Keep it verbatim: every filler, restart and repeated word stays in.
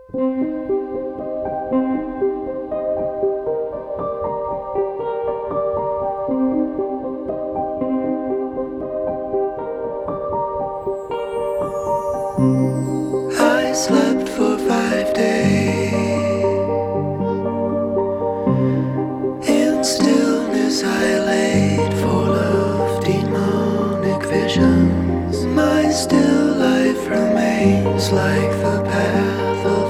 I slept for five days. In stillness I laid, full of demonic visions. My still life remains like the path of